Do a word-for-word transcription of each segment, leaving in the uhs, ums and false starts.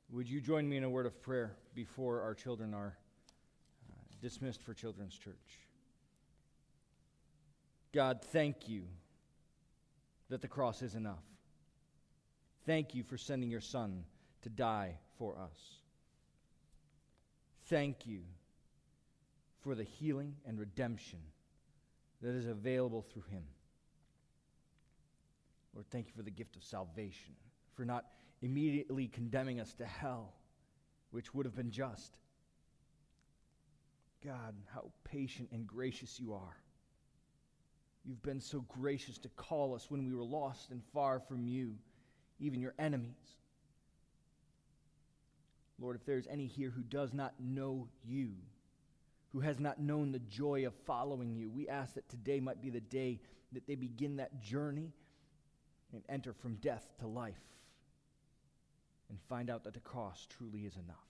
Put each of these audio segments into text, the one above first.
Would you join me in a word of prayer before our children are uh, dismissed for Children's Church? God, thank you that the cross is enough. Thank you for sending your Son to die for us. Thank you for the healing and redemption that is available through him. Lord, thank you for the gift of salvation, for not immediately condemning us to hell, which would have been just. God, how patient and gracious you are. You've been so gracious to call us when we were lost and far from you, even your enemies. Lord, if there's any here who does not know you, who has not known the joy of following you, we ask that today might be the day that they begin that journey and enter from death to life and find out that the cross truly is enough.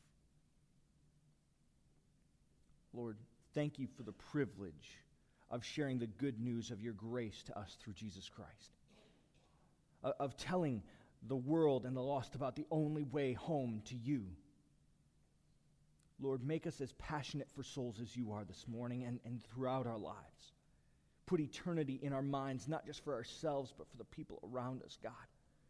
Lord, thank you for the privilege of sharing the good news of your grace to us through Jesus Christ, of, of telling the world and the lost about the only way home to you. Lord, make us as passionate for souls as you are this morning and, and throughout our lives. Put eternity in our minds, not just for ourselves, but for the people around us, God.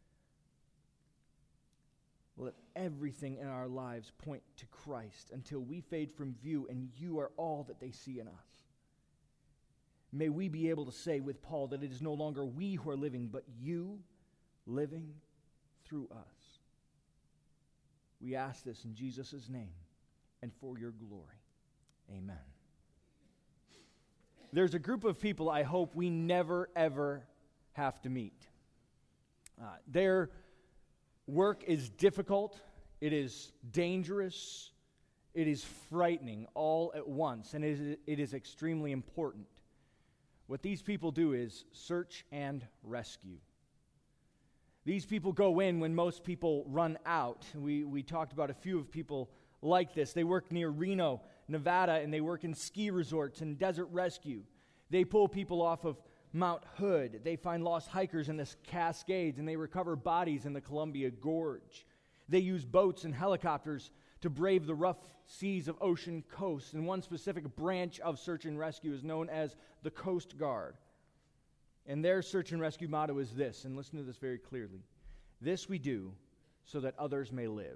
Let everything in our lives point to Christ until we fade from view and you are all that they see in us. May we be able to say with Paul that it is no longer we who are living, but you living through us. We ask this in Jesus' name and for your glory. Amen. There's a group of people I hope we never, ever have to meet. Uh, their work is difficult, it is dangerous, it is frightening all at once, and it is, it is extremely important. What these people do is search and rescue. These people go in when most people run out. We, we talked about a few of people like this. They work near Reno, Nevada, and they work in ski resorts and desert rescue. They pull people off of Mount Hood. They find lost hikers in the Cascades, and they recover bodies in the Columbia Gorge. They use boats and helicopters to brave the rough seas of ocean coasts. And one specific branch of search and rescue is known as the Coast Guard. And their search and rescue motto is this, and listen to this very clearly. This we do so that others may live.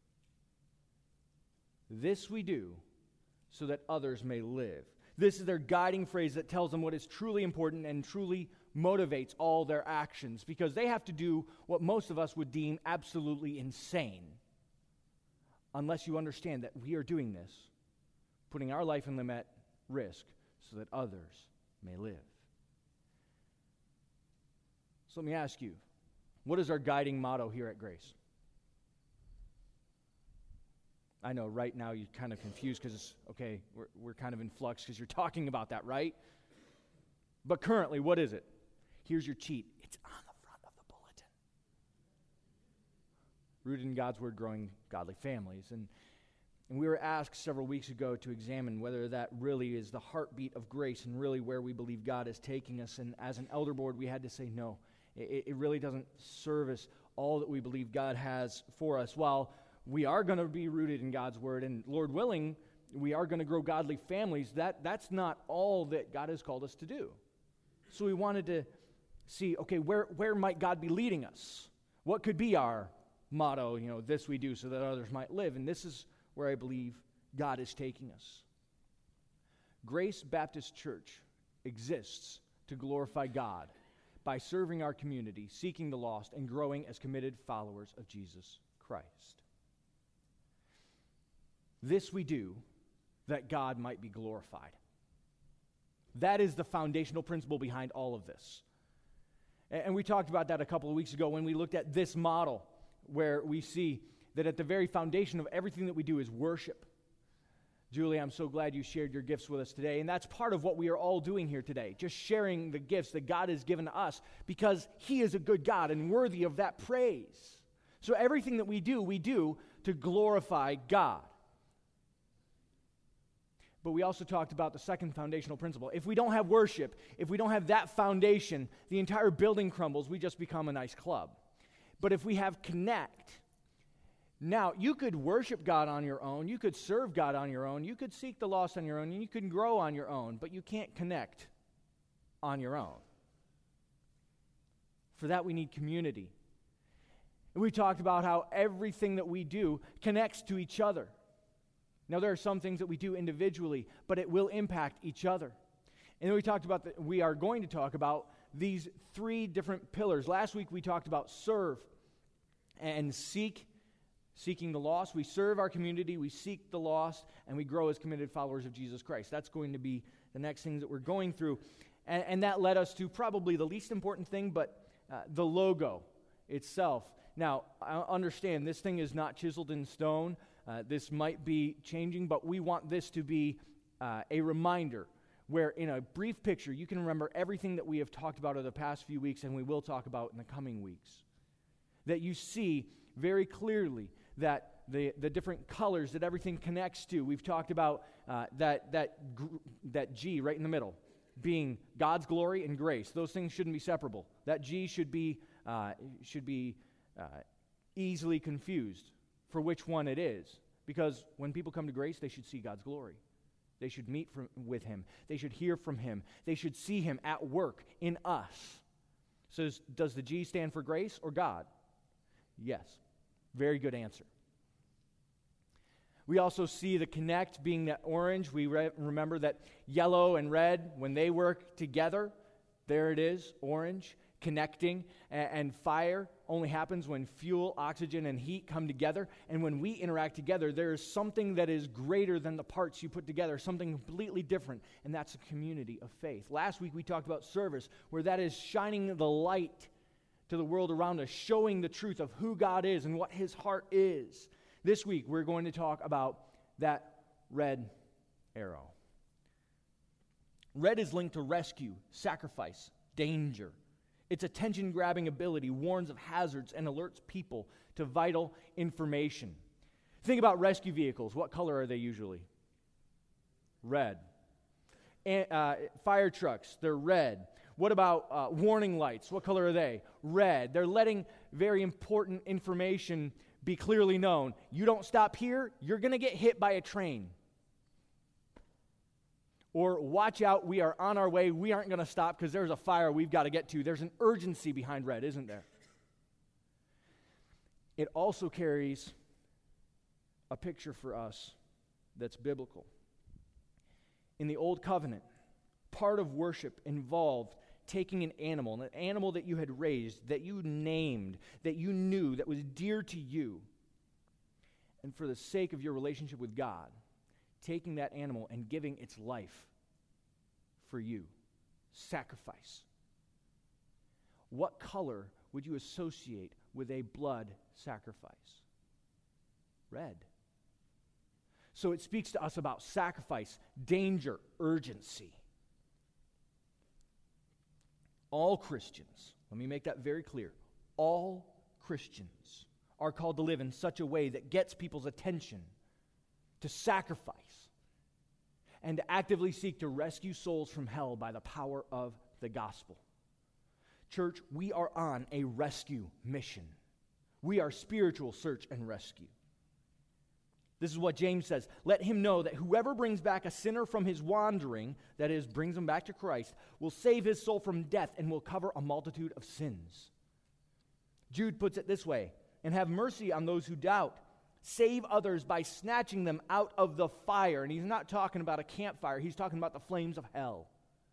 This we do so that others may live. This is their guiding phrase that tells them what is truly important and truly motivates all their actions, because they have to do what most of us would deem absolutely insane, unless you understand that we are doing this, putting our life and limb at risk so that others may live. So let me ask you, what is our guiding motto here at Grace? I know right now you're kind of confused because, okay, we're, we're kind of in flux because you're talking about that, right? But currently, what is it? Here's your cheat. It's on the front of the bulletin. Rooted in God's Word, growing godly families. And, and we were asked several weeks ago to examine whether that really is the heartbeat of Grace and really where we believe God is taking us. And as an elder board, we had to say no. It, it really doesn't service all that we believe God has for us. While we are going to be rooted in God's Word, and Lord willing, we are going to grow godly families. That, that's not all that God has called us to do. So we wanted to see, okay, where, where might God be leading us? What could be our motto, you know, this we do so that others might live? And this is where I believe God is taking us. Grace Baptist Church exists to glorify God by serving our community, seeking the lost, and growing as committed followers of Jesus Christ. This we do that God might be glorified. That is the foundational principle behind all of this. And we talked about that a couple of weeks ago when we looked at this model, where we see that at the very foundation of everything that we do is worship. Julie, I'm so glad you shared your gifts with us today. And that's part of what we are all doing here today, just sharing the gifts that God has given to us, because He is a good God and worthy of that praise. So everything that we do, we do to glorify God. But we also talked about the second foundational principle. If we don't have worship, if we don't have that foundation, the entire building crumbles. We just become a nice club. But if we have connect, Now, you could worship God on your own, you could serve God on your own, you could seek the lost on your own, and you can grow on your own, but you can't connect on your own. For that, we need community. And we talked about how everything that we do connects to each other. Now, there are some things that we do individually, but it will impact each other. And then we talked about that we are going to talk about these three different pillars. Last week we talked about serve and seek, seeking the lost. We serve our community, we seek the lost, and we grow as committed followers of Jesus Christ. That's going to be the next things that we're going through. And, and that led us to probably the least important thing, but uh, the logo itself. Now, I understand this thing is not chiseled in stone. Uh, this might be changing, but we want this to be uh, a reminder where in a brief picture you can remember everything that we have talked about over the past few weeks and we will talk about in the coming weeks. That you see very clearly that the, the different colors that everything connects to. We've talked about uh, that, that, gr- that G right in the middle being God's glory and grace. Those things shouldn't be separable. That G should be, uh, should be uh, easily confused for which one it is. Because when people come to grace, they should see God's glory. They should meet from, with Him. They should hear from Him. They should see Him at work in us. So does the G stand for grace or God? Yes. Very good answer. We also see the connect being that orange. We re- remember that yellow and red, when they work together, there it is, orange, connecting. And, and fire only happens when fuel, oxygen, and heat come together. And when we interact together, there is something that is greater than the parts you put together, something completely different, and that's a community of faith. Last week we talked about service, where that is shining the light to the world around us, showing the truth of who God is and what His heart is. This week, we're going to talk about that red arrow. Red is linked to rescue, sacrifice, danger. Its attention-grabbing ability warns of hazards and alerts people to vital information. Think about rescue vehicles. What color are they usually? Red. And, uh, fire trucks, they're red. What about uh, warning lights? What color are they? Red. They're letting very important information be clearly known. You don't stop here, you're going to get hit by a train. Or watch out, we are on our way, we aren't going to stop because there's a fire we've got to get to. There's an urgency behind red, isn't there? It also carries a picture for us that's biblical. In the Old Covenant, part of worship involved taking an animal, an animal that you had raised, that you named, that you knew, that was dear to you, and for the sake of your relationship with God, taking that animal and giving its life for you. Sacrifice. What color would you associate with a blood sacrifice? Red. So it speaks to us about sacrifice, danger, urgency. All Christians, let me make that very clear, all Christians are called to live in such a way that gets people's attention, to sacrifice, and to actively seek to rescue souls from hell by the power of the gospel. Church, we are on a rescue mission. We are spiritual search and rescue. This is what James says. Let him know that whoever brings back a sinner from his wandering, that is, brings him back to Christ, will save his soul from death and will cover a multitude of sins. Jude puts it this way, and have mercy on those who doubt. Save others by snatching them out of the fire. And he's not talking about a campfire. He's talking about the flames of hell.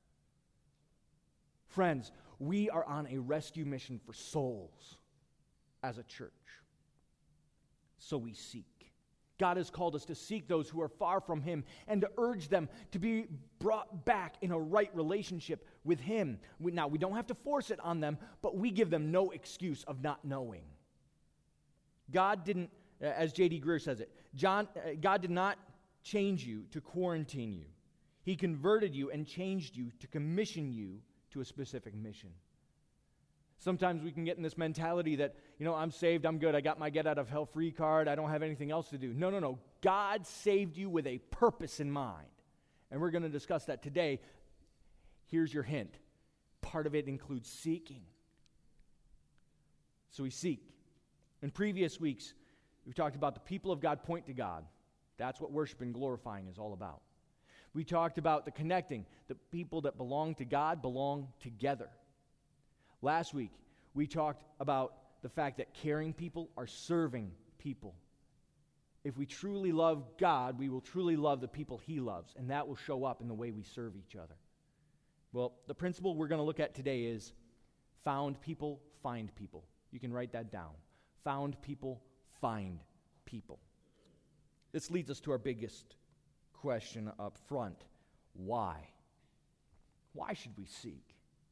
Friends, we are on a rescue mission for souls as a church. So we seek. God has called us to seek those who are far from Him and to urge them to be brought back in a right relationship with Him. We, now, we don't have to force it on them, but we give them no excuse of not knowing. God didn't, as J D Greer says it, John, uh, God did not change you to quarantine you. He converted you and changed you to commission you to a specific mission. Sometimes we can get in this mentality that, you know, I'm saved, I'm good, I got my get out of hell free card, I don't have anything else to do. No, no, no. God saved you with a purpose in mind. And we're going to discuss that today. Here's your hint. Part of it includes seeking. So we seek. In previous weeks, We've talked about the people of God point to God. That's what worship and glorifying is all about. We talked about the connecting. The people that belong to God belong together. Last week, we talked about the fact that caring people are serving people. If we truly love God, we will truly love the people He loves, and that will show up in the way we serve each other. Well, the principle we're going to look at today is found people, find people. You can write that down. Found people, find people. This leads us to our biggest question up front. Why? Why should we seek?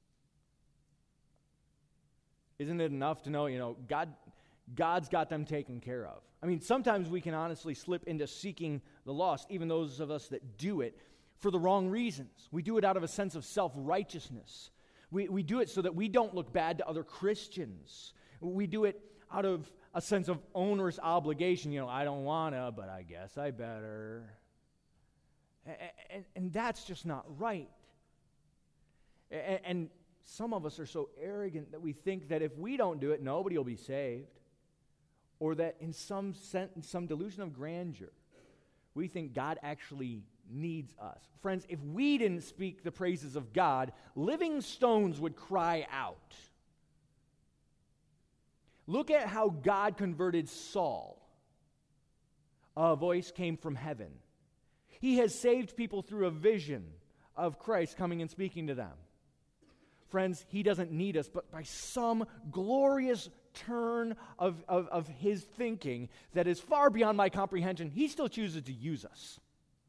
Isn't it enough to know, you know, God, God's got them taken care of? I mean, sometimes we can honestly slip into seeking the lost, even those of us that do it, for the wrong reasons. We do it out of a sense of self-righteousness. We, we do it so that we don't look bad to other Christians. We do it out of a sense of onerous obligation. You know, I don't want to, but I guess I better. And, and, and that's just not right. And, and some of us are so arrogant that we think that if we don't do it, nobody will be saved. Or that in some sense, in some delusion of grandeur, we think God actually needs us. Friends, if we didn't speak the praises of God, living stones would cry out. Look at how God converted Saul. A voice came from heaven. He has saved people through a vision of Christ coming and speaking to them. Friends, He doesn't need us, but by some glorious turn of, of, of His thinking that is far beyond my comprehension, He still chooses to use us.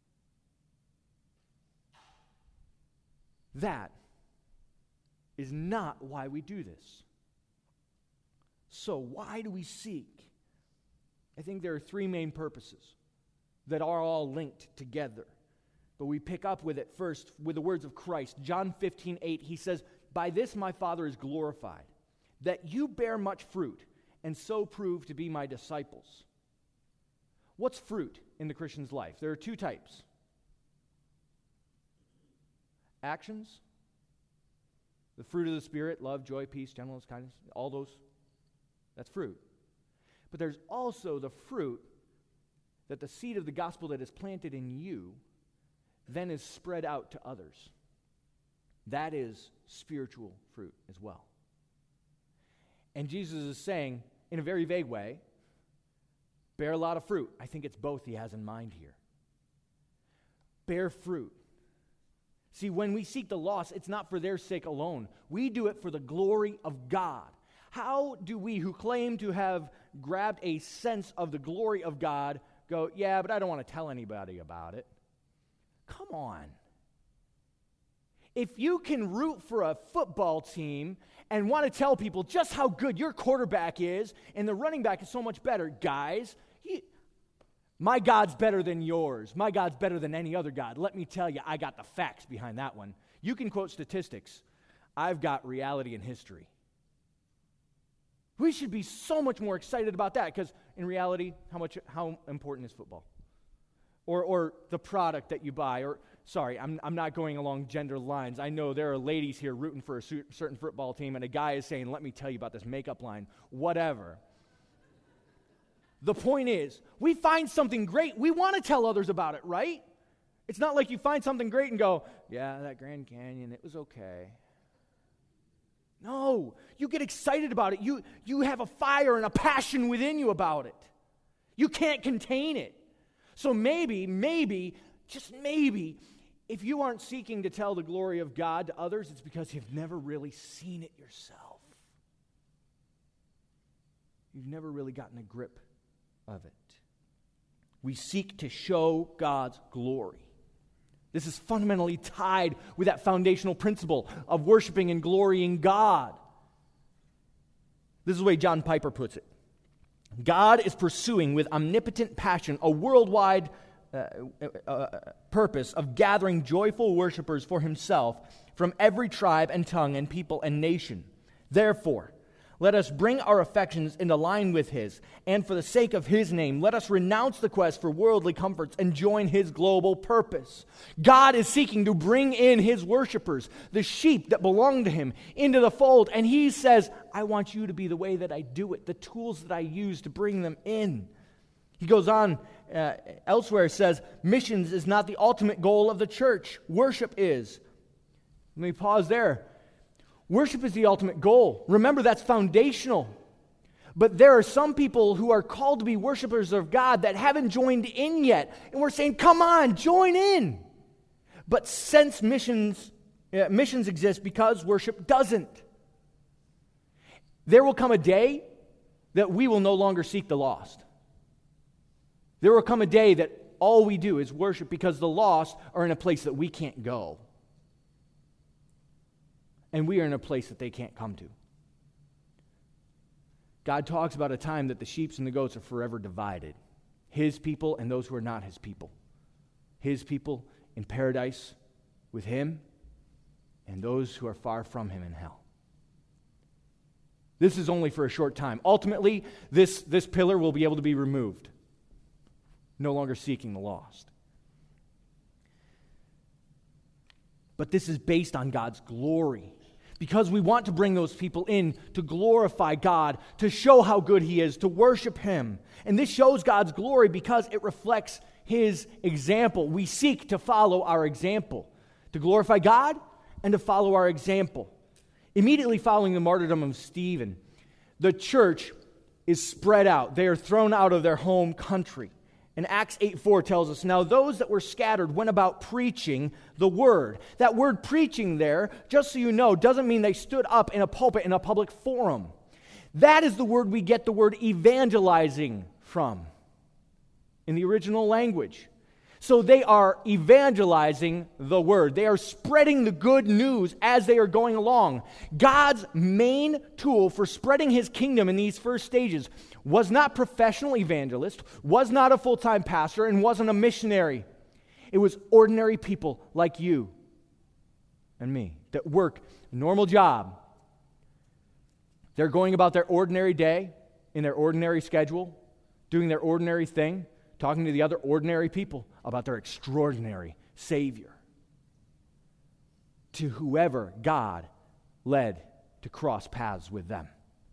That is not why we do this. So why do we seek? I think there are three main purposes that are all linked together. But we pick up with it first with the words of Christ. John fifteen eight, He says, "By this my Father is glorified, that you bear much fruit, and so prove to be my disciples." What's fruit in the Christian's life? There are two types. Actions, the fruit of the Spirit, love, joy, peace, gentleness, kindness, all those, that's fruit. But there's also the fruit that the seed of the gospel that is planted in you then is spread out to others. That is spiritual fruit as well. And Jesus is saying, in a very vague way, bear a lot of fruit. I think it's both He has in mind here. Bear fruit. See, when we seek the lost, it's not for their sake alone. We do it for the glory of God. How do we, who claim to have grabbed a sense of the glory of God, go, yeah, but I don't want to tell anybody about it? Come on. If you can root for a football team and want to tell people just how good your quarterback is and the running back is so much better, guys, he, my God's better than yours. My God's better than any other God. Let me tell you, I got the facts behind that one. You can quote statistics. I've got reality and history. We should be so much more excited about that because in reality, how much, how important is football? Or, or the product that you buy, or sorry, I'm, I'm not going along gender lines. I know there are ladies here rooting for a certain football team, and a guy is saying, let me tell you about this makeup line, whatever. The point is, we find something great, we want to tell others about it, right? It's not like you find something great and go, yeah, that Grand Canyon, it was okay. No, you get excited about it. You, you have a fire and a passion within you about it. You can't contain it. So maybe, maybe, just maybe, if you aren't seeking to tell the glory of God to others, it's because you've never really seen it yourself. You've never really gotten a grip of it. We seek to show God's glory. This is fundamentally tied with that foundational principle of worshiping and glorying God. This is the way John Piper puts it. God is pursuing with omnipotent passion a worldwide uh, uh, purpose of gathering joyful worshipers for Himself from every tribe and tongue and people and nation. Therefore, let us bring our affections into line with His, and for the sake of His name, let us renounce the quest for worldly comforts and join His global purpose. God is seeking to bring in His worshipers, the sheep that belong to Him, into the fold, and He says, I want you to be the way that I do it, the tools that I use to bring them in. He goes on uh, elsewhere, says, missions is not the ultimate goal of the church. Worship is. Let me pause there. Worship is the ultimate goal. Remember, that's foundational. But there are some people who are called to be worshipers of God that haven't joined in yet. And we're saying, come on, join in. But since missions, uh, missions exist because worship doesn't, there will come a day that we will no longer seek the lost. There will come a day that all we do is worship because the lost are in a place that we can't go. And we are in a place that they can't come to. God talks about a time that the sheep and the goats are forever divided. His people and those who are not his people. His people in paradise with him, and those who are far from him in hell. This is only for a short time. Ultimately, this, this pillar will be able to be removed. No longer seeking the lost. But this is based on God's glory. Because we want to bring those people in to glorify God, to show how good he is, to worship him. And this shows God's glory because it reflects his example. We seek to follow our example, to glorify God and to follow our example. Immediately following the martyrdom of Stephen, the church is spread out. They are thrown out of their home country. And Acts eight four tells us, now those that were scattered went about preaching the word. That word preaching there, just so you know, doesn't mean they stood up in a pulpit in a public forum. That is the word we get the word evangelizing from in the original language. So they are evangelizing the word. They are spreading the good news as they are going along. God's main tool for spreading his kingdom in these first stages was not professional evangelist, was not a full-time pastor, and wasn't a missionary. It was ordinary people like you and me that work a normal job. They're going about their ordinary day in their ordinary schedule, doing their ordinary thing, talking to the other ordinary people about their extraordinary Savior. To whoever God led to cross paths with them.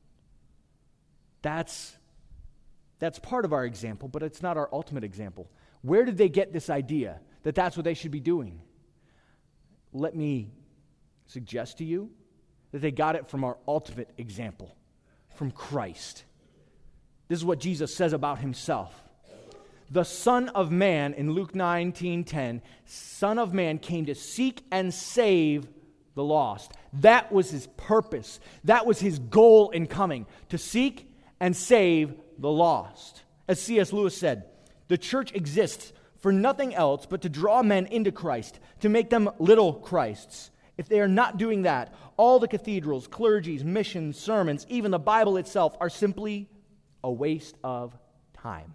That's, that's part of our example, but it's not our ultimate example. Where did they get this idea that that's what they should be doing? Let me suggest to you that they got it from our ultimate example, from Christ. This is what Jesus says about himself. The Son of Man, in Luke nineteen ten, Son of Man came to seek and save the lost. That was his purpose. That was his goal in coming, to seek and save the lost. As C S Lewis said, the church exists for nothing else but to draw men into Christ, to make them little Christs. If they are not doing that, all the cathedrals, clergies, missions, sermons, even the Bible itself are simply a waste of time.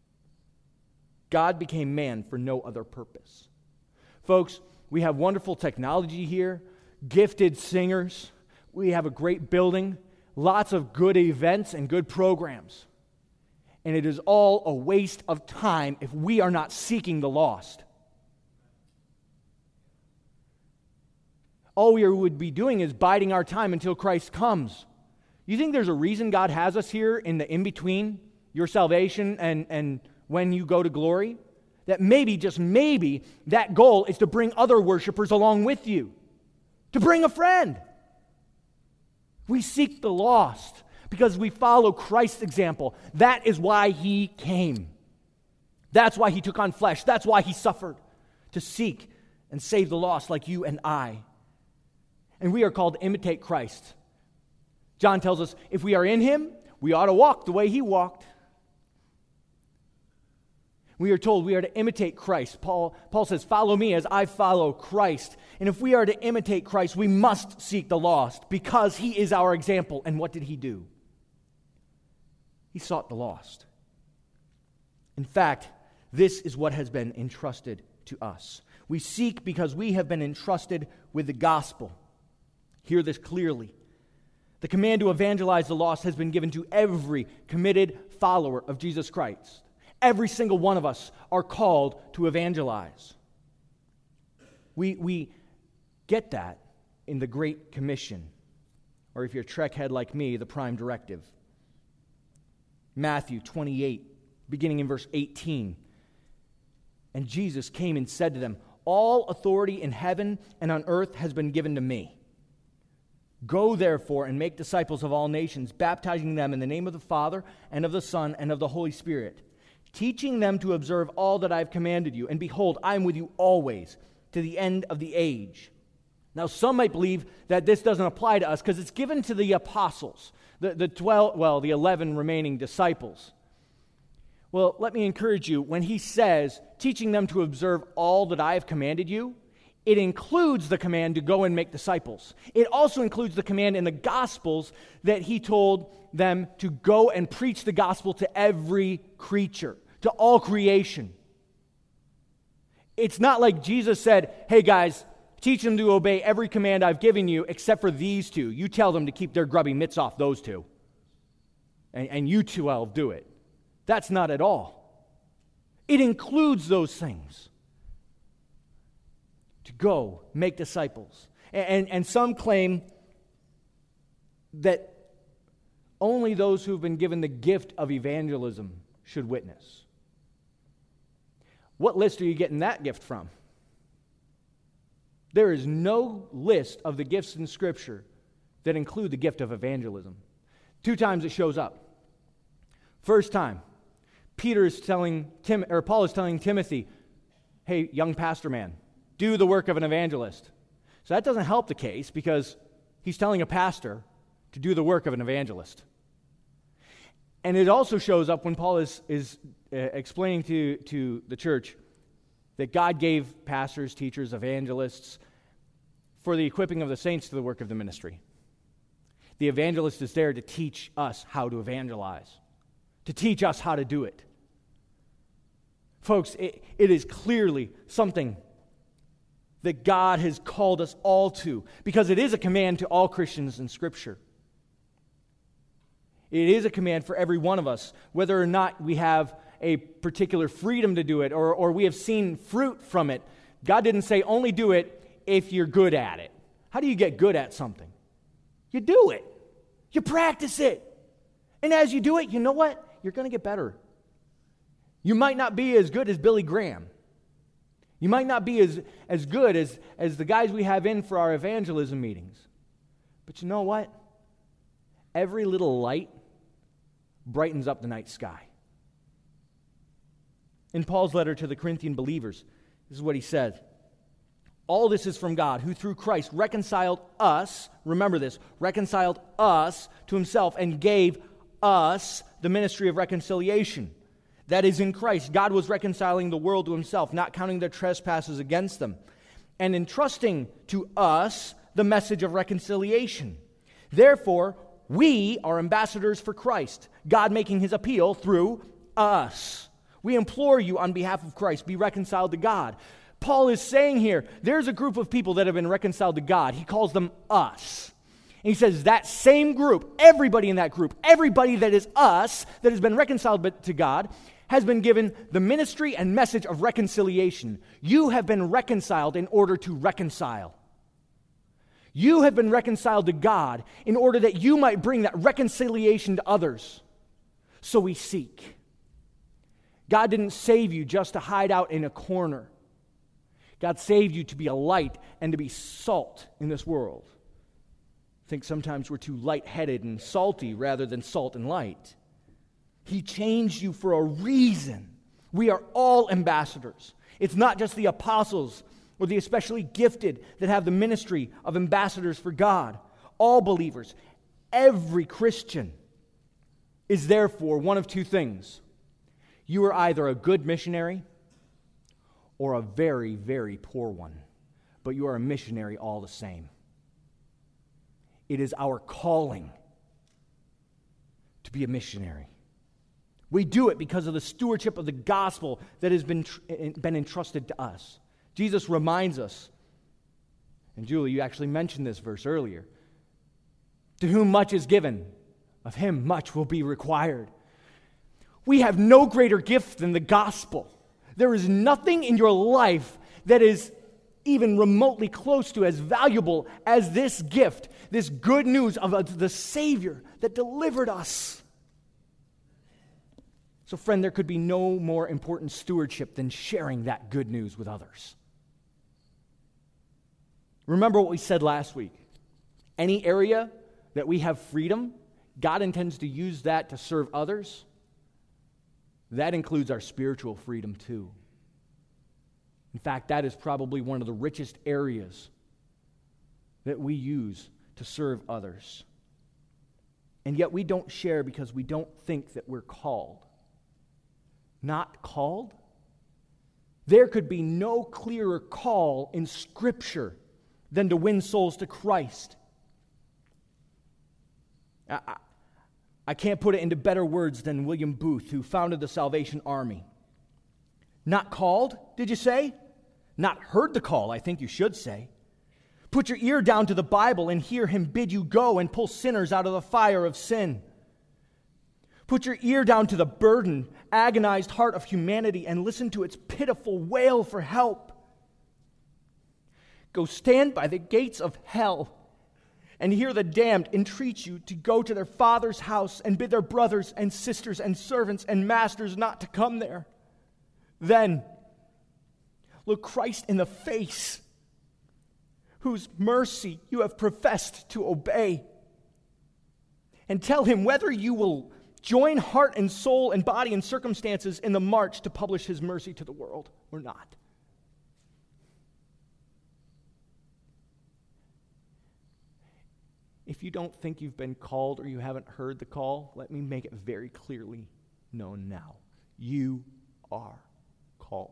God became man for no other purpose. Folks, we have wonderful technology here, gifted singers, we have a great building, lots of good events and good programs. And it is all a waste of time if we are not seeking the lost. All we would be doing is biding our time until Christ comes. You think there's a reason God has us here in the in-between, your salvation and, and when you go to glory? That maybe, just maybe, that goal is to bring other worshipers along with you. To bring a friend. We seek the lost because we follow Christ's example. That is why he came. That's why he took on flesh. That's why he suffered. To seek and save the lost like you and I. And we are called to imitate Christ. John tells us if we are in him, we ought to walk the way he walked. We are told we are to imitate Christ. Paul, Paul says, follow me as I follow Christ. And if we are to imitate Christ, we must seek the lost because he is our example. And what did he do? He sought the lost. In fact, this is what has been entrusted to us. We seek because we have been entrusted with the gospel. Hear this clearly. The command to evangelize the lost has been given to every committed follower of Jesus Christ. Every single one of us are called to evangelize. We, we get that in the Great Commission, or if you're a Trek head like me, the Prime Directive. Matthew twenty-eight, beginning in verse eighteen. And Jesus came and said to them, "All authority in heaven and on earth has been given to me. Go therefore and make disciples of all nations, baptizing them in the name of the Father and of the Son and of the Holy Spirit, teaching them to observe all that I have commanded you. And behold, I am with you always to the end of the age." Now, some might believe that this doesn't apply to us because it's given to the apostles, the, the twelve, well, the eleven remaining disciples. Well, let me encourage you, when he says, teaching them to observe all that I have commanded you, it includes the command to go and make disciples. It also includes the command in the Gospels that he told them to go and preach the gospel to every creature, to all creation. It's not like Jesus said, "Hey guys, teach them to obey every command I've given you except for these two. You tell them to keep their grubby mitts off those two. And, and you twelve do it." That's not at all. It includes those things. To go, make disciples. And, and, and some claim that only those who have been given the gift of evangelism should witness. What list are you getting that gift from? There is no list of the gifts in Scripture that include the gift of evangelism. Two times it shows up. First time, Peter is telling Tim, or Paul is telling Timothy, "Hey, young pastor man, do the work of an evangelist." So that doesn't help the case because he's telling a pastor to do the work of an evangelist. And it also shows up when Paul is, is uh, explaining to, to the church that God gave pastors, teachers, evangelists for the equipping of the saints to the work of the ministry. The evangelist is there to teach us how to evangelize, to teach us how to do it. Folks, it, it is clearly something that God has called us all to, because it is a command to all Christians in Scripture. It is a command for every one of us, whether or not we have a particular freedom to do it or, or we have seen fruit from it. God didn't say only do it if you're good at it. How do you get good at something? You do it. You practice it. And as you do it, you know what? You're going to get better. You might not be as good as Billy Graham. You might not be as, as good as, as the guys we have in for our evangelism meetings. But you know what? Every little light brightens up the night sky. In Paul's letter to the Corinthian believers, this is what he said. All this is from God, who through Christ reconciled us, remember this, reconciled us to himself and gave us the ministry of reconciliation. That is, in Christ, God was reconciling the world to himself, not counting their trespasses against them, and entrusting to us the message of reconciliation. Therefore, we are ambassadors for Christ, God making his appeal through us. We implore you on behalf of Christ, be reconciled to God. Paul is saying here, there's a group of people that have been reconciled to God. He calls them us. And he says that same group, everybody in that group, everybody that is us, that has been reconciled to God, has been given the ministry and message of reconciliation. You have been reconciled in order to reconcile. You have been reconciled to God in order that you might bring that reconciliation to others. So we seek. God didn't save you just to hide out in a corner. God saved you to be a light and to be salt in this world. I think sometimes we're too light-headed and salty rather than salt and light. He changed you for a reason. We are all ambassadors. It's not just the apostles or the especially gifted that have the ministry of ambassadors for God. All believers, every Christian is therefore one of two things. You are either a good missionary or a very, very poor one, but you are a missionary all the same. It is our calling to be a missionary. We do it because of the stewardship of the gospel that has been, tr- been entrusted to us. Jesus reminds us, and Julie, you actually mentioned this verse earlier, to whom much is given, of him much will be required. We have no greater gift than the gospel. There is nothing in your life that is even remotely close to as valuable as this gift, this good news of the Savior that delivered us. So, friend, there could be no more important stewardship than sharing that good news with others. Remember what we said last week. Any area that we have freedom, God intends to use that to serve others. That includes our spiritual freedom too. In fact, that is probably one of the richest areas that we use to serve others. And yet we don't share because we don't think that we're called. Not called? There could be no clearer call in Scripture than to win souls to Christ. I, I, I can't put it into better words than William Booth, who founded the Salvation Army. Not called, did you say? Not heard the call, I think you should say. Put your ear down to the Bible and hear Him bid you go and pull sinners out of the fire of sin. Put your ear down to the burdened, agonized heart of humanity and listen to its pitiful wail for help. Go stand by the gates of hell and hear the damned entreat you to go to their Father's house and bid their brothers and sisters and servants and masters not to come there. Then look Christ in the face, whose mercy you have professed to obey, and tell Him whether you will join heart and soul and body and circumstances in the march to publish His mercy to the world or not. If you don't think you've been called or you haven't heard the call, let me make it very clearly known now. You are called.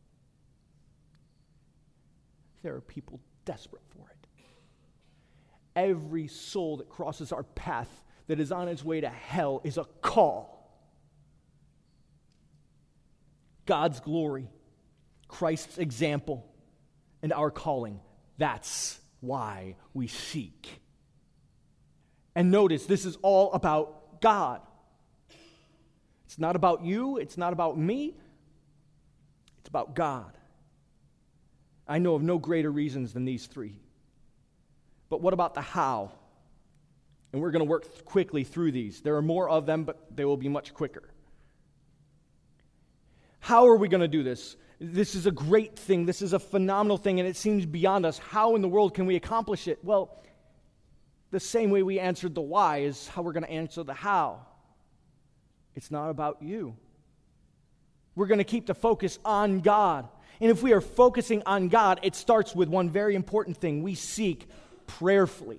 There are people desperate for it. Every soul that crosses our path that is on its way to hell is a call. God's glory, Christ's example, and our calling. That's why we seek. And notice, this is all about God. It's not about you. It's not about me. It's about God. I know of no greater reasons than these three. But what about the how? And we're going to work quickly through these. There are more of them, but they will be much quicker. How are we going to do this? This is a great thing. This is a phenomenal thing, and it seems beyond us. How in the world can we accomplish it? Well, the same way we answered the why is how we're going to answer the how. It's not about you. We're going to keep the focus on God. And if we are focusing on God, it starts with one very important thing. We seek prayerfully.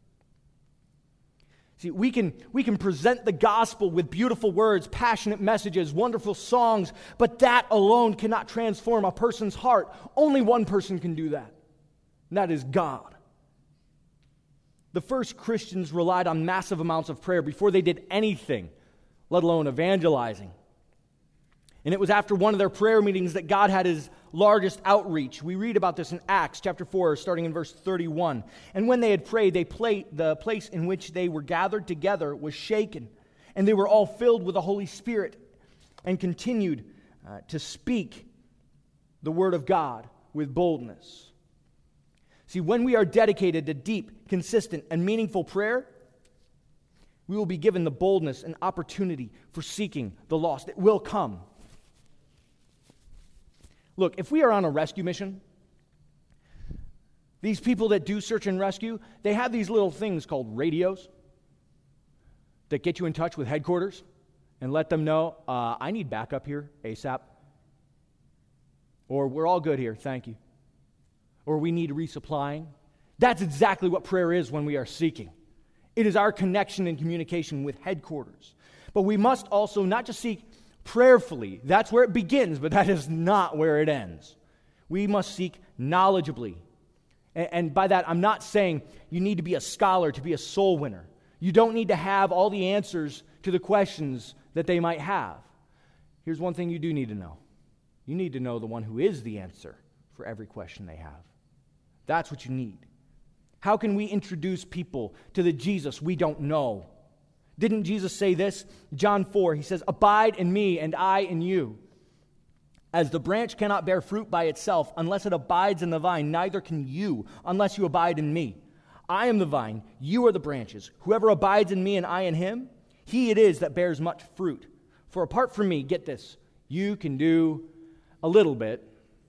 See, we can, we can present the gospel with beautiful words, passionate messages, wonderful songs, but that alone cannot transform a person's heart. Only one person can do that, and that is God. The first Christians relied on massive amounts of prayer before they did anything, let alone evangelizing. And it was after one of their prayer meetings that God had His largest outreach. We read about this in Acts chapter four, starting in verse thirty-one. And when they had prayed, they played, the place in which they were gathered together was shaken, and they were all filled with the Holy Spirit and continued uh, to speak the word of God with boldness. See, when we are dedicated to deep, consistent, and meaningful prayer, we will be given the boldness and opportunity for seeking the lost. It will come. Look, if we are on a rescue mission, these people that do search and rescue, they have these little things called radios that get you in touch with headquarters and let them know, uh, I need backup here ASAP. Or we're all good here, thank you. Or we need resupplying. That's exactly what prayer is when we are seeking. It is our connection and communication with headquarters. But we must also not just seek prayerfully. That's where it begins, but that is not where it ends. We must seek knowledgeably. And, and by that, I'm not saying you need to be a scholar to be a soul winner. You don't need to have all the answers to the questions that they might have. Here's one thing you do need to know. You need to know the one who is the answer for every question they have. That's what you need. How can we introduce people to the Jesus we don't know? Didn't Jesus say this? John four, He says, abide in me and I in you. As the branch cannot bear fruit by itself unless it abides in the vine, neither can you unless you abide in me. I am the vine, you are the branches. Whoever abides in me and I in him, he it is that bears much fruit. For apart from me, get this, you can do a little bit.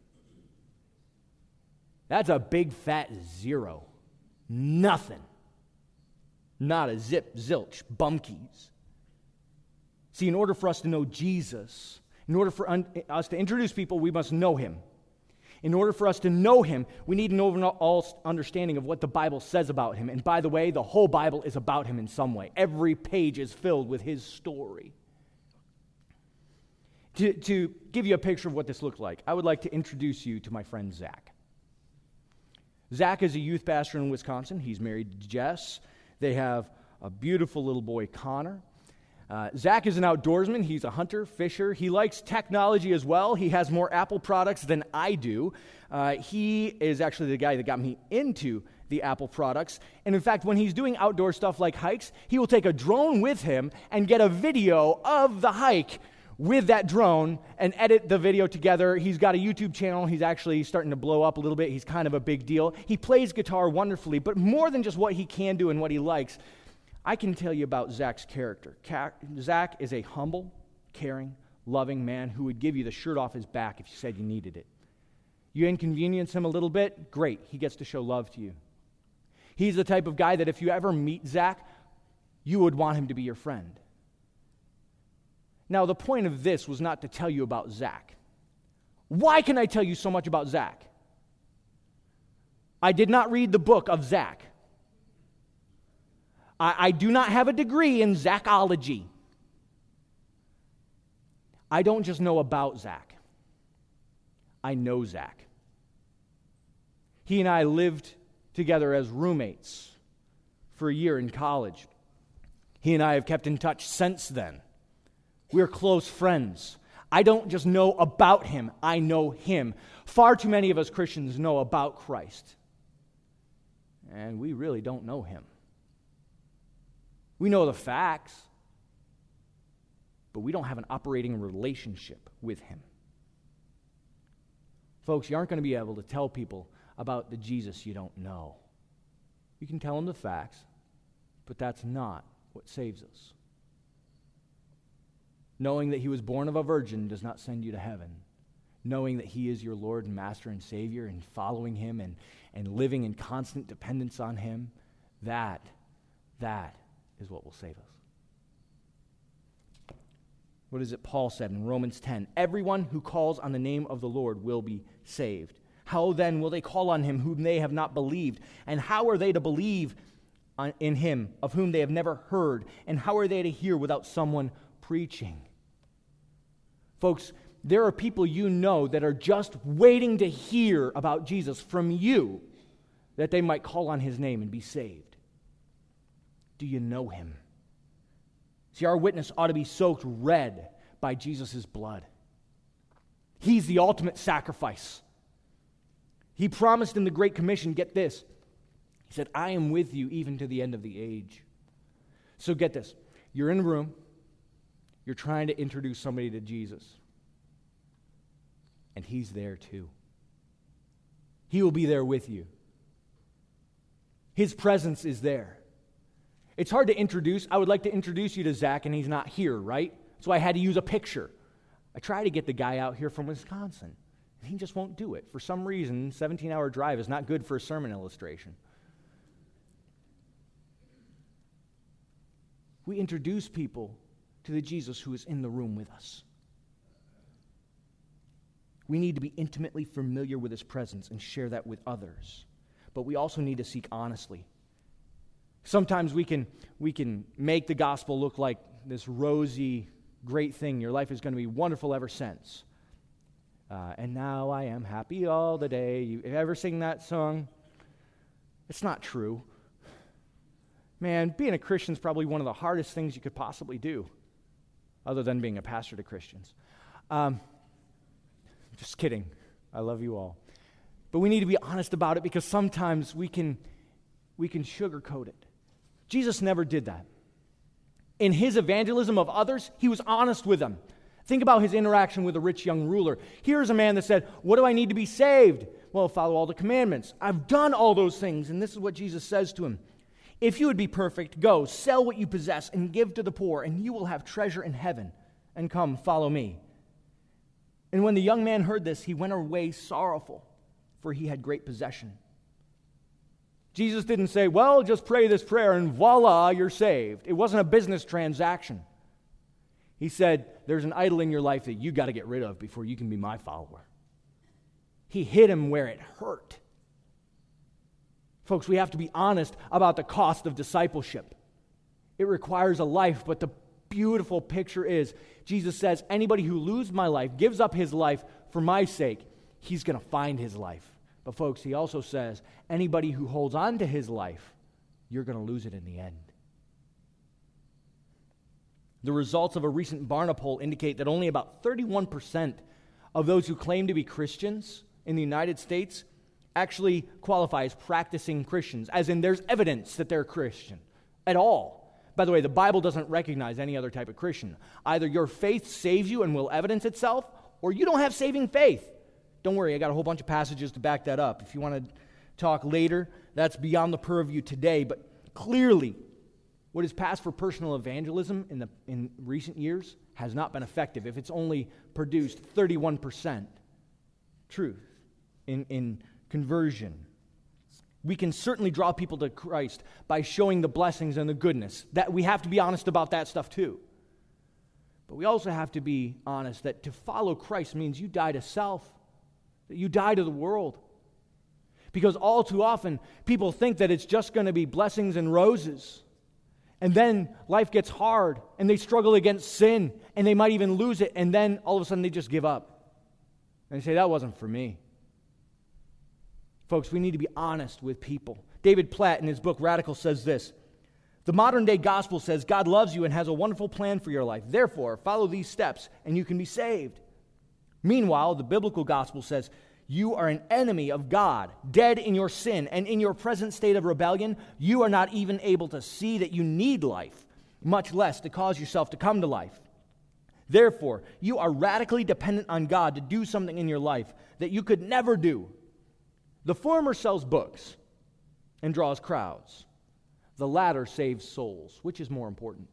That's a big fat zero. Nothing. Not a zip, zilch, bumkeys. See, in order for us to know Jesus, in order for un- us to introduce people, we must know him. In order for us to know him, we need an overall understanding of what the Bible says about him. And by the way, the whole Bible is about him in some way. Every page is filled with his story. To, to give you a picture of what this looked like, I would like to introduce you to my friend Zach. Zach is a youth pastor in Wisconsin. He's married to Jess. They have a beautiful little boy, Connor. Uh, Zach is an outdoorsman. He's a hunter, fisher. He likes technology as well. He has more Apple products than I do. Uh, he is actually the guy that got me into the Apple products. And in fact, when he's doing outdoor stuff like hikes, he will take a drone with him and get a video of the hike with that drone and edit the video together. He's got a YouTube channel. He's actually starting to blow up a little bit. He's kind of a big deal. He plays guitar wonderfully, but more than just what he can do and what he likes, I can tell you about Zach's character. Zach is a humble, caring, loving man who would give you the shirt off his back if you said you needed it. You inconvenience him a little bit, great. He gets to show love to you. He's the type of guy that if you ever meet Zach, you would want him to be your friend. Now, the point of this was not to tell you about Zach. Why can I tell you so much about Zach? I did not read the book of Zach. I, I do not have a degree in Zachology. I don't just know about Zach. I know Zach. He and I lived together as roommates for a year in college. He and I have kept in touch since then. We're close friends. I don't just know about him, I know him. Far too many of us Christians know about Christ. And we really don't know him. We know the facts, but we don't have an operating relationship with him. Folks, you aren't going to be able to tell people about the Jesus you don't know. You can tell them the facts, but that's not what saves us. Knowing that he was born of a virgin does not send you to heaven. Knowing that he is your Lord and Master and Savior and following him and, and living in constant dependence on him, that, that is what will save us. What is it Paul said in Romans ten? Everyone who calls on the name of the Lord will be saved. How then will they call on him whom they have not believed? And how are they to believe on, in him of whom they have never heard? And how are they to hear without someone preaching? Folks, there are people you know that are just waiting to hear about Jesus from you, that they might call on his name and be saved. Do you know him? See, our witness ought to be soaked red by Jesus' blood. He's the ultimate sacrifice. He promised in the Great Commission, get this, he said, I am with you even to the end of the age. So get this, you're in a room, you're trying to introduce somebody to Jesus, and he's there too. He will be there with you. His presence is there. It's hard to introduce. I would like to introduce you to Zach, and he's not here, right? So I had to use a picture. I try to get the guy out here from Wisconsin, and he just won't do it. For some reason, seventeen-hour drive is not good for a sermon illustration. We introduce people to the Jesus who is in the room with us. We need to be intimately familiar with his presence and share that with others. But we also need to seek honestly. Sometimes we can we can make the gospel look like this rosy, great thing. Your life is going to be wonderful ever since. Uh, and now I am happy all the day. You ever sing that song? It's not true. Man, being a Christian is probably one of the hardest things you could possibly do, other than being a pastor to Christians. Um, just kidding. I love you all. But we need to be honest about it because sometimes we can we can sugarcoat it. Jesus never did that. In his evangelism of others, he was honest with them. Think about his interaction with a rich young ruler. Here's a man that said, what do I need to be saved? Well, follow all the commandments. I've done all those things. And this is what Jesus says to him. If you would be perfect, go, sell what you possess and give to the poor, and you will have treasure in heaven. and come, follow me." And when the young man heard this, he went away sorrowful, for he had great possession. Jesus didn't say, "Well, just pray this prayer and voila, you're saved." It wasn't a business transaction. He said, "There's an idol in your life that you got to get rid of before you can be my follower." He hit him where it hurt. Folks, we have to be honest about the cost of discipleship. It requires a life, but the beautiful picture is, Jesus says, anybody who loses my life, gives up his life for my sake, he's going to find his life. But folks, he also says, anybody who holds on to his life, you're going to lose it in the end. The results of a recent Barna poll indicate that only about thirty-one percent of those who claim to be Christians in the United States actually qualify as practicing Christians, as in there's evidence that they're Christian at all. By the way, the Bible doesn't recognize any other type of Christian. Either your faith saves you and will evidence itself, or you don't have saving faith. Don't worry, I got a whole bunch of passages to back that up. If you want to talk later, that's beyond the purview today. But clearly, what is passed for personal evangelism in the in recent years has not been effective if it's only produced thirty-one percent truth in, in conversion. We can certainly draw people to Christ by showing the blessings and the goodness. That we have to be honest about that stuff too. But we also have to be honest that to follow Christ means you die to self, that you die to the world. Because all too often, people think that it's just going to be blessings and roses. And then life gets hard, and they struggle against sin, and they might even lose it, and then all of a sudden they just give up. And they say, that wasn't for me. Folks, we need to be honest with people. David Platt, in his book Radical, says this: "The modern-day gospel says God loves you and has a wonderful plan for your life. Therefore, follow these steps, and you can be saved. Meanwhile, the biblical gospel says, you are an enemy of God, dead in your sin, and in your present state of rebellion, you are not even able to see that you need life, much less to cause yourself to come to life. Therefore, you are radically dependent on God to do something in your life that you could never do. The former sells books and draws crowds. The latter saves souls." Which is more important?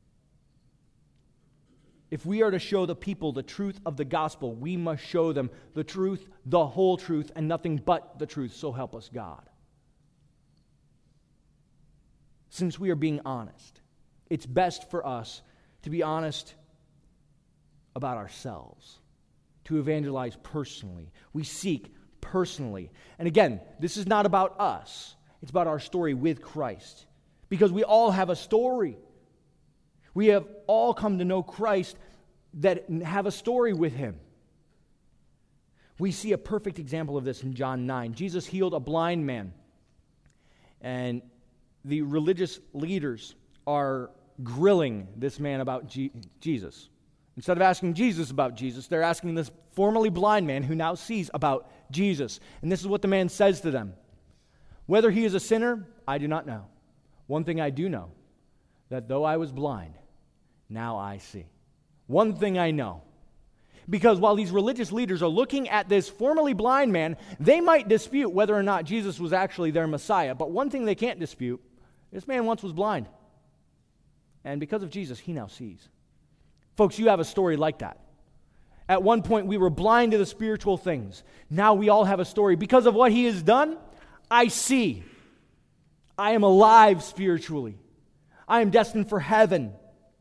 If we are to show the people the truth of the gospel, we must show them the truth, the whole truth, and nothing but the truth, so help us God. Since we are being honest, it's best for us to be honest about ourselves, to evangelize personally. We seek personally. And again, this is not about us. It's about our story with Christ. Because we all have a story. We have all come to know Christ that have a story with him. We see a perfect example of this in John nine. Jesus healed a blind man. And the religious leaders are grilling this man about G- Jesus. Instead of asking Jesus about Jesus, they're asking this formerly blind man who now sees about Jesus. And this is what the man says to them: "Whether he is a sinner, I do not know. One thing I do know, that though I was blind, now I see." One thing I know. Because while these religious leaders are looking at this formerly blind man, they might dispute whether or not Jesus was actually their Messiah. But one thing they can't dispute, this man once was blind. And because of Jesus, he now sees. Folks, you have a story like that. At one point, we were blind to the spiritual things. Now we all have a story. Because of what he has done, I see. I am alive spiritually. I am destined for heaven.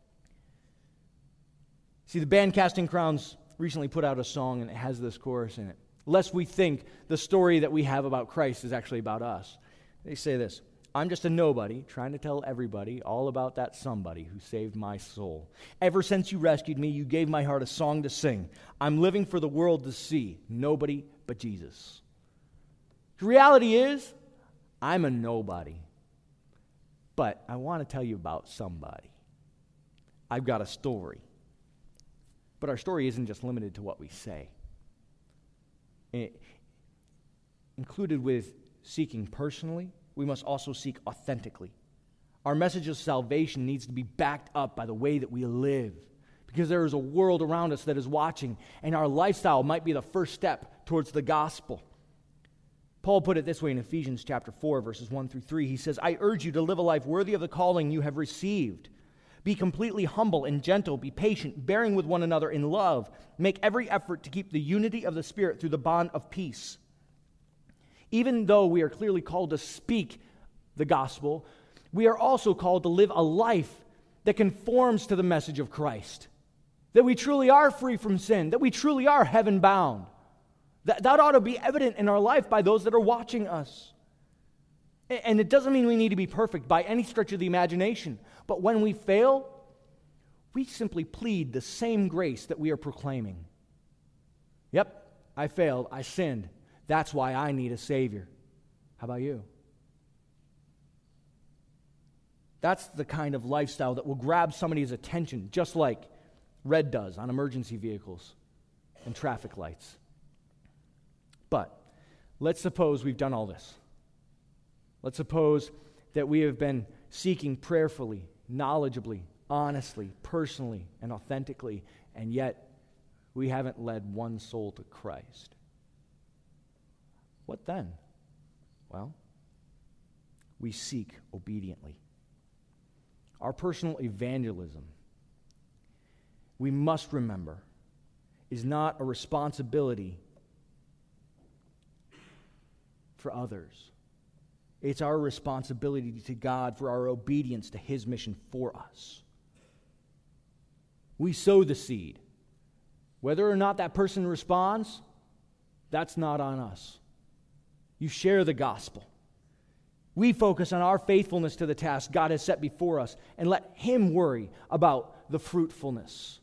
See, the band Casting Crowns recently put out a song, and it has this chorus in it: "Lest we think the story that we have about Christ is actually about us." They say this: "I'm just a nobody trying to tell everybody all about that somebody who saved my soul. Ever since you rescued me, you gave my heart a song to sing. I'm living for the world to see. Nobody but Jesus." The reality is, I'm a nobody. But I want to tell you about somebody. I've got a story. But our story isn't just limited to what we say. It, included with seeking personally, we must also seek authentically. Our message of salvation needs to be backed up by the way that we live, because there is a world around us that is watching, and our lifestyle might be the first step towards the gospel. Paul put it this way in Ephesians chapter four, verses one through three. He says, "I urge you to live a life worthy of the calling you have received. Be completely humble and gentle. Be patient, bearing with one another in love. Make every effort to keep the unity of the Spirit through the bond of peace. Even though we are clearly called to speak the gospel, we are also called to live a life that conforms to the message of Christ. That we truly are free from sin. That we truly are heaven-bound. That, that ought to be evident in our life by those that are watching us. And it doesn't mean we need to be perfect by any stretch of the imagination. But when we fail, we simply plead the same grace that we are proclaiming. Yep, I failed. I sinned. That's why I need a Savior. How about you? That's the kind of lifestyle that will grab somebody's attention, just like red does on emergency vehicles and traffic lights. But let's suppose we've done all this. Let's suppose that we have been seeking prayerfully, knowledgeably, honestly, personally, and authentically, and yet we haven't led one soul to Christ. What then? Well, we seek obediently. Our personal evangelism, we must remember, is not a responsibility for others. It's our responsibility to God for our obedience to His mission for us. We sow the seed. Whether or not that person responds, that's not on us. You share the gospel. We focus on our faithfulness to the task God has set before us and let Him worry about the fruitfulness.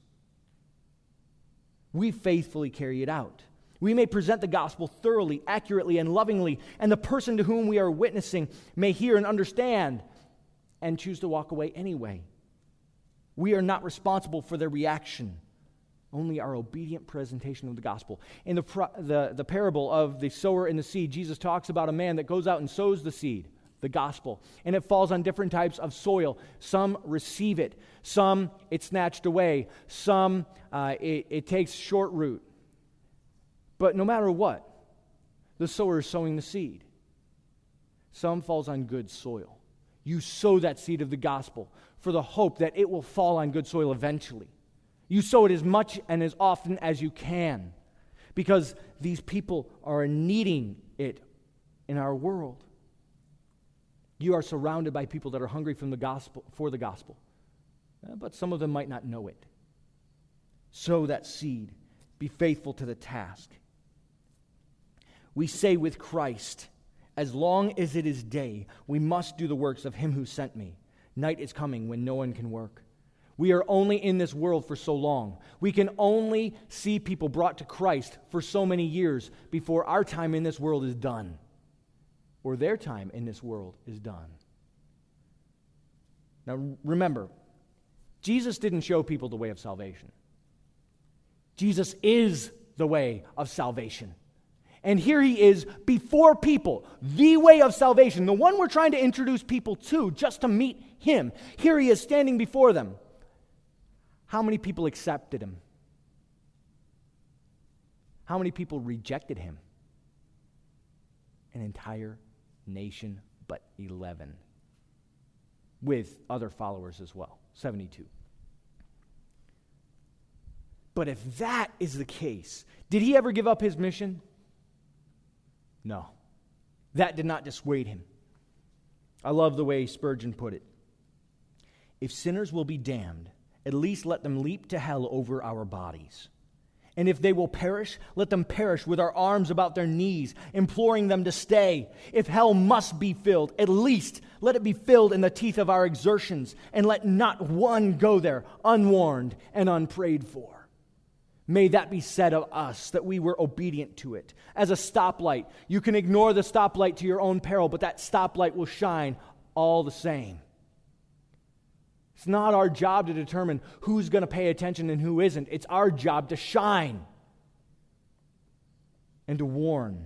We faithfully carry it out. We may present the gospel thoroughly, accurately, and lovingly, and the person to whom we are witnessing may hear and understand and choose to walk away anyway. We are not responsible for their reaction, only our obedient presentation of the gospel. In the, pro- the, the parable of the sower and the seed, Jesus talks about a man that goes out and sows the seed, the gospel, and it falls on different types of soil. Some receive it, some it's snatched away, some uh, it, it takes short root. But no matter what, the sower is sowing the seed. Some falls on good soil. You sow that seed of the gospel for the hope that it will fall on good soil eventually. You sow it as much and as often as you can because these people are needing it in our world. You are surrounded by people that are hungry from the gospel, for the gospel, but some of them might not know it. Sow that seed. Be faithful to the task. We say with Christ, as long as it is day, we must do the works of Him who sent me. Night is coming when no one can work. We are only in this world for so long. We can only see people brought to Christ for so many years before our time in this world is done, or their time in this world is done. Now remember, Jesus didn't show people the way of salvation. Jesus is the way of salvation. And here He is before people, the way of salvation, the one we're trying to introduce people to just to meet Him. Here He is standing before them. How many people accepted Him? How many people rejected Him? An entire nation, but eleven. With other followers as well, seventy-two. But if that is the case, did He ever give up His mission? No. That did not dissuade Him. I love the way Spurgeon put it. If sinners will be damned, at least let them leap to hell over our bodies. And if they will perish, let them perish with our arms about their knees, imploring them to stay. If hell must be filled, at least let it be filled in the teeth of our exertions, and let not one go there unwarned and unprayed for. May that be said of us, that we were obedient to it. As a stoplight, you can ignore the stoplight to your own peril, but that stoplight will shine all the same. It's not our job to determine who's going to pay attention and who isn't. It's our job to shine and to warn.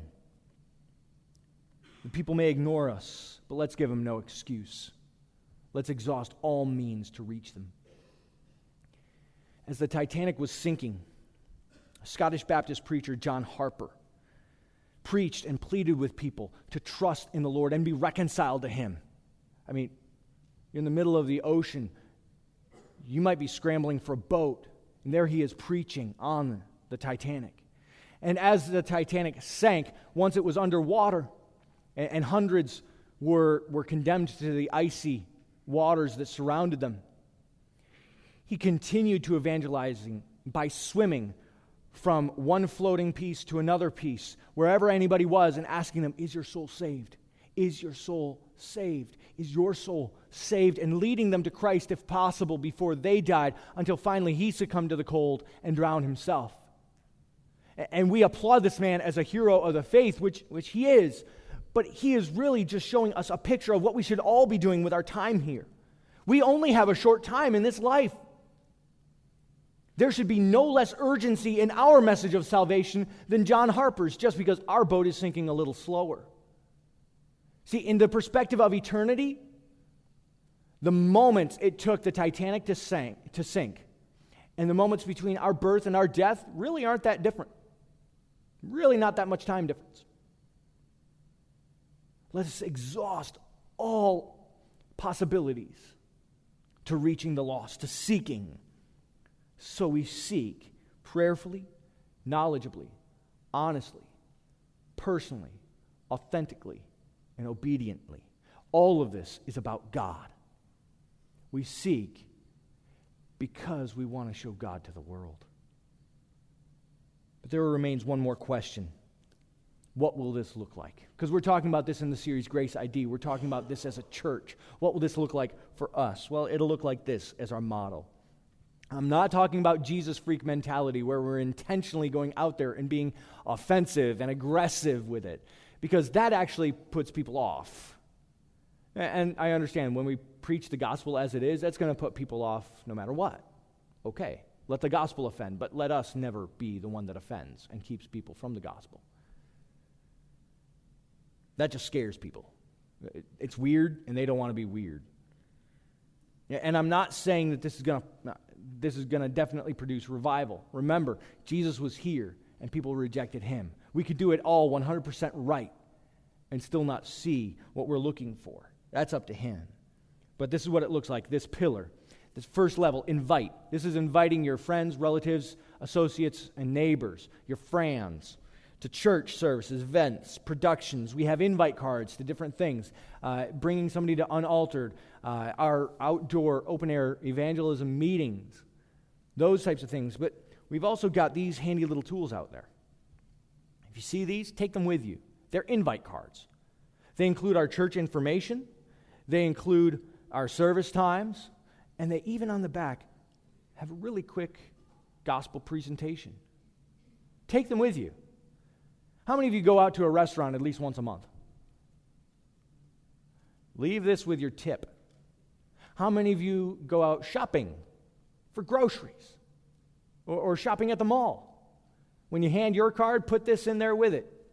The people may ignore us, but let's give them no excuse. Let's exhaust all means to reach them. As the Titanic was sinking, Scottish Baptist preacher John Harper preached and pleaded with people to trust in the Lord and be reconciled to Him. I mean, you're in the middle of the ocean. you might be scrambling for a boat, and there he is preaching on the Titanic. And as the Titanic sank, once it was underwater, and, and hundreds were, were condemned to the icy waters that surrounded them, he continued to evangelizing by swimming from one floating piece to another piece, wherever anybody was, and asking them, is your soul saved? Is your soul saved? Is your soul saved? And leading them to Christ, if possible, before they died, until finally he succumbed to the cold and drowned himself. And we applaud this man as a hero of the faith, which, which he is, but he is really just showing us a picture of what we should all be doing with our time here. We only have a short time in this life. There should be no less urgency in our message of salvation than John Harper's, just because our boat is sinking a little slower. See, in the perspective of eternity, the moments it took the Titanic to sink, to sink and the moments between our birth and our death really aren't that different. Really not that much time difference. Let us exhaust all possibilities to reaching the lost, to seeking. So we seek prayerfully, knowledgeably, honestly, personally, authentically, and obediently. All of this is about God. We seek because we want to show God to the world. But there remains one more question. What will this look like? Because we're talking about this in the series Grace I D. We're talking about this as a church. What will this look like for us? Well, it'll look like this as our model. I'm not talking about Jesus freak mentality where we're intentionally going out there and being offensive and aggressive with it, because that actually puts people off. And I understand when we preach the gospel as it is, that's going to put people off no matter what. Okay, let the gospel offend, but let us never be the one that offends and keeps people from the gospel. That just scares people. It's weird, and they don't want to be weird. And I'm not saying that this is going to this is going to definitely produce revival. Remember, Jesus was here, and people rejected him. We could do it all one hundred percent right and still not see what we're looking for. That's up to him. But this is what it looks like, this pillar. This first level, invite. This is inviting your friends, relatives, associates, and neighbors, your friends, to church services, events, productions. We have invite cards to different things. Uh, bringing somebody to Unaltered, uh, our outdoor open-air evangelism meetings, those types of things. But we've also got these handy little tools out there. If you see these, take them with you. They're invite cards. They include our church information. They include our service times. And they even on the back have a really quick gospel presentation. Take them with you. How many of you go out to a restaurant at least once a month? Leave this with your tip. How many of you go out shopping for groceries or, or shopping at the mall? When you hand your card, put this in there with it.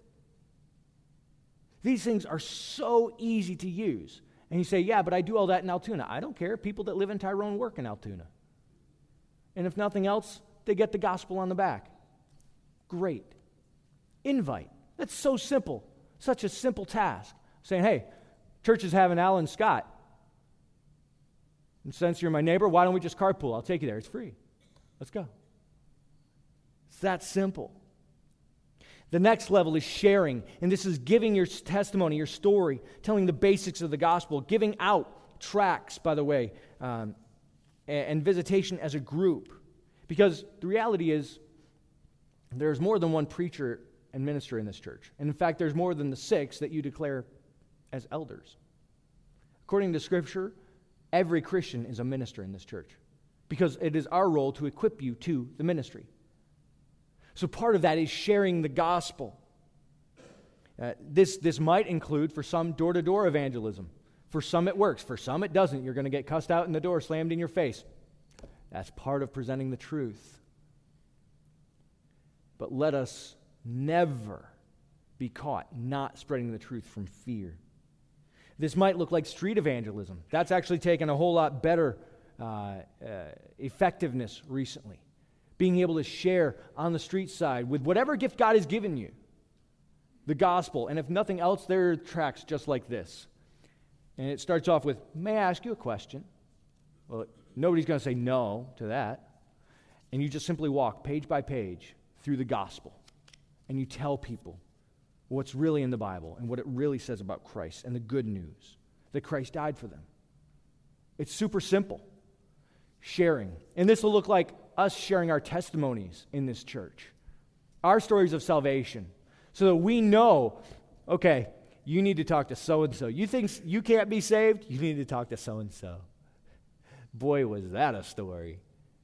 These things are so easy to use. And you say, yeah, but I do all that in Altoona. I don't care. People that live in Tyrone work in Altoona. And if nothing else, they get the gospel on the back. Great. Invite. That's so simple. Such a simple task. Saying, hey, church is having Alan Scott. And since you're my neighbor, why don't we just carpool? I'll take you there. It's free. Let's go. It's that simple. The next level is sharing, and this is giving your testimony, your story, telling the basics of the gospel, giving out tracts, by the way, um, and, and visitation as a group. Because the reality is, there's more than one preacher and minister in this church. And in fact, there's more than the six that you declare as elders. According to Scripture, every Christian is a minister in this church, because it is our role to equip you to the ministry. So part of that is sharing the gospel. Uh, this, this might include, for some, door-to-door evangelism. For some, it works. For some, it doesn't. You're going to get cussed out in the door, slammed in your face. That's part of presenting the truth. But let us never be caught not spreading the truth from fear. This might look like street evangelism. That's actually taken a whole lot better uh, uh, effectiveness recently. Being able to share on the street side with whatever gift God has given you, the gospel. And if nothing else, there are tracts just like this. And it starts off with, may I ask you a question? Well, Nobody's going to say no to that. And you just simply walk page by page through the gospel. And you tell people what's really in the Bible and what it really says about Christ and the good news that Christ died for them. It's super simple. Sharing. And this will look like us sharing our testimonies in this church. Our stories of salvation. So that we know, okay, you need to talk to so-and-so. You think you can't be saved? You need to talk to so-and-so. Boy, was that a story.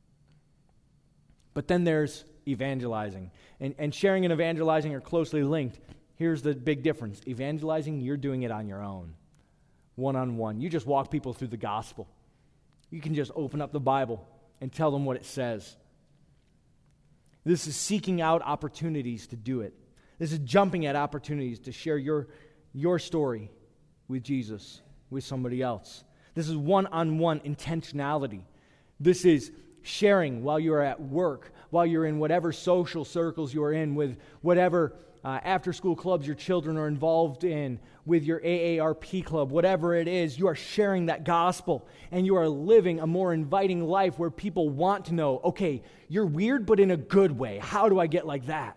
But then there's evangelizing. And, and sharing and evangelizing are closely linked. Here's the big difference. Evangelizing, you're doing it on your own. One-on-one. You just walk people through the gospel. You can just open up the Bible and tell them what it says. This is seeking out opportunities to do it. This is jumping at opportunities to share your, your story with Jesus, with somebody else. This is one-on-one intentionality. This is sharing while you're at work, while you're in whatever social circles you're in, with whatever uh, after-school clubs your children are involved in, with your A A R P club, whatever it is, you are sharing that gospel, and you are living a more inviting life where people want to know, okay, you're weird, but in a good way. How do I get like that?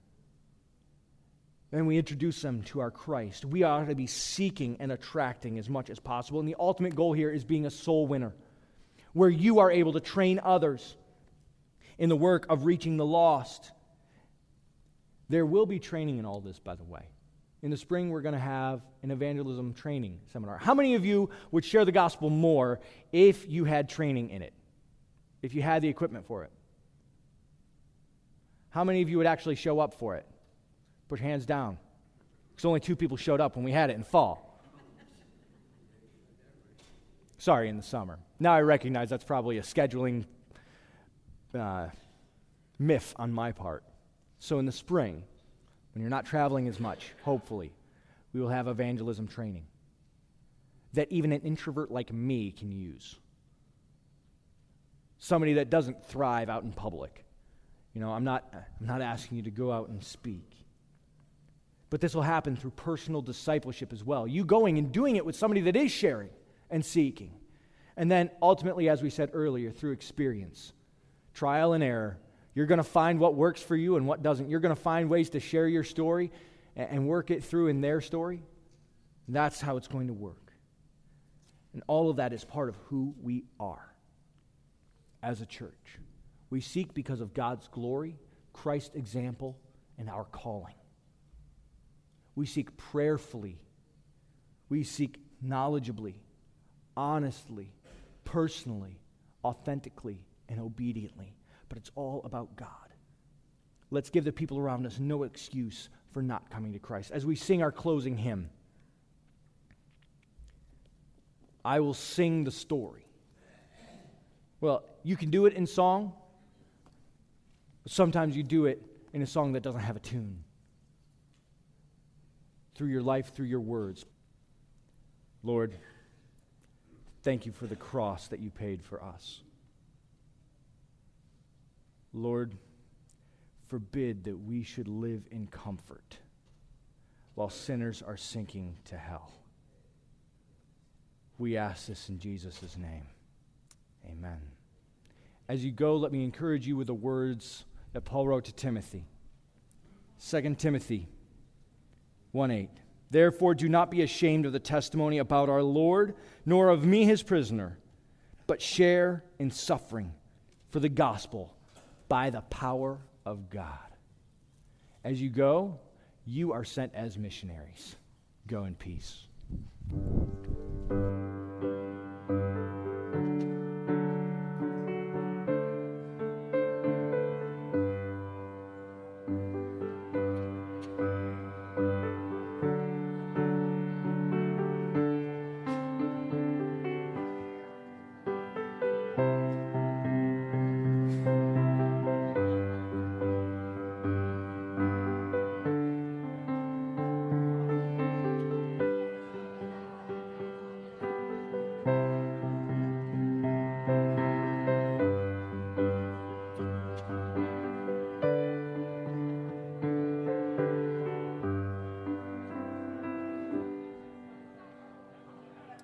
Then we introduce them to our Christ. We ought to be seeking and attracting as much as possible, and the ultimate goal here is being a soul winner, where you are able to train others in the work of reaching the lost. There will be training in all this, by the way. In the spring, we're going to have an evangelism training seminar. How many of you would share the gospel more if you had training in it? If you had the equipment for it? How many of you would actually show up for it? Put your hands down. Because only two people showed up when we had it in fall. Sorry, in the summer. Now I recognize that's probably a scheduling uh, myth on my part. So in the spring, when you're not traveling as much, hopefully, we will have evangelism training that even an introvert like me can use. Somebody that doesn't thrive out in public. You know, I'm not, I'm not asking you to go out and speak. But this will happen through personal discipleship as well. You going and doing it with somebody that is sharing and seeking. And then ultimately, as we said earlier, through experience, trial and error, you're going to find what works for you and what doesn't. You're going to find ways to share your story and work it through in their story. That's how it's going to work. And all of that is part of who we are as a church. We seek because of God's glory, Christ's example, and our calling. We seek prayerfully. We seek knowledgeably, honestly, personally, authentically, and obediently. But it's all about God. Let's give the people around us no excuse for not coming to Christ. As we sing our closing hymn, I will sing the story. Well, you can do it in song, but sometimes you do it in a song that doesn't have a tune. Through your life, through your words. Lord, thank you for the cross that you paid for us. Lord, forbid that we should live in comfort while sinners are sinking to hell. We ask this in Jesus' name. Amen. As you go, let me encourage you with the words that Paul wrote to Timothy. Second Timothy one eight. Therefore, do not be ashamed of the testimony about our Lord, nor of me his prisoner, but share in suffering for the gospel by the power of God. As you go, you are sent as missionaries. Go in peace.